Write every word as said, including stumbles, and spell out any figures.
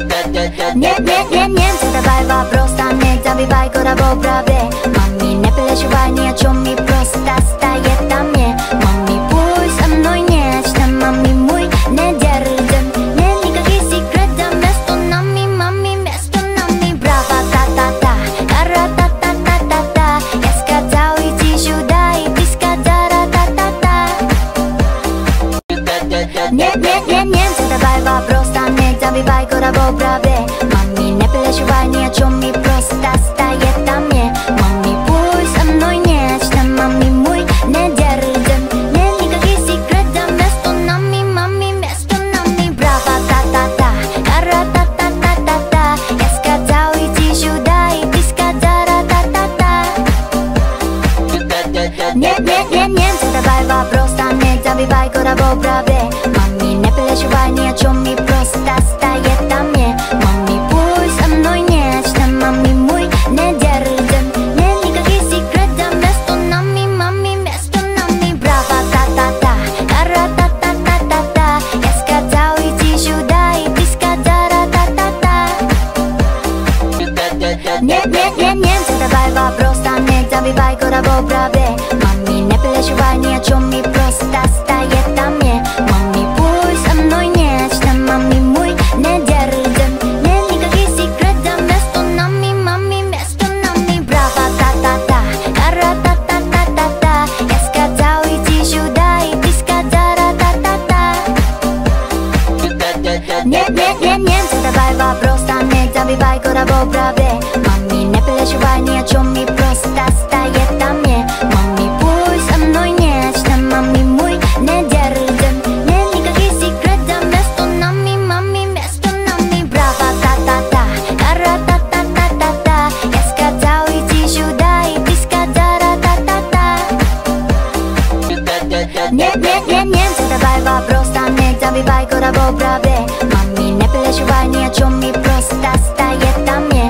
Нет, нет, нет, нет, задавай вопрос, а не забивай голову правде. Мами, не переживай ни о чем, и просто стоит на мне. Мами, пусть со мной нечто, мами, мой не держим. Нет никаких секретов, между нами, мами, между нами. Браво, та-та-та, кара-та-та-та-та-та. Я сказал иди сюда, и ты сказала та-та-та. Нет, нет, нет, нет, задавай вопрос, а не забивай голову правде. Мами, не переживай ни о чем, и просто стоит на мне. Мами, пусть со мной нечто, мами, мой не держим. Нет никаких секретов, между нами, мами, между нами. Браво, та-та-та, кара-та-та-та-та-та. Я сказал иди сюда, и ты сказала та-та-та. Нет, нет, нет, нет, задавай вопрос, а не забивай голову правде. Мами, не переживай ни о чем, и просто стоит на мне. Мами, пусть со мной нечто, мами, мой не держим. Нет никаких секретов, между нами, мами, между нами. Браво, та-та-та, кара-та-та-та-та-та. Я сказал иди сюда, и ты сказала та-та-та. Нет, нет, нет, нет, задавай вопрос, а не забивай голову правде. Мами, не переживай ни о чем, и просто стоит на мне. Мами, пусть со мной нечто, мами, мой не держим. Нет никаких секретов, между нами, мами, между нами. Браво, та-та-та, кара-та-та-та-та-та. Я сказал иди сюда, и ты сказала та-та-та. Нет, нет, нет, нет, задавай вопрос, а не забивай голову правде. Мами, не переживай ни о чем, и просто стоит на мне. Мами, пусть со мной нечто, мами, мой не держим. Нет никаких секретов, между нами, мами, между нами. Браво, та-та-та, кара-та-та-та-та-та. Я сказал иди сюда, и ты сказала та-та-та. Нет, нет, нет, нет, задавай вопрос, а не забивай голову правде. Мами, не переживай ни о чем, и просто стоит на мне.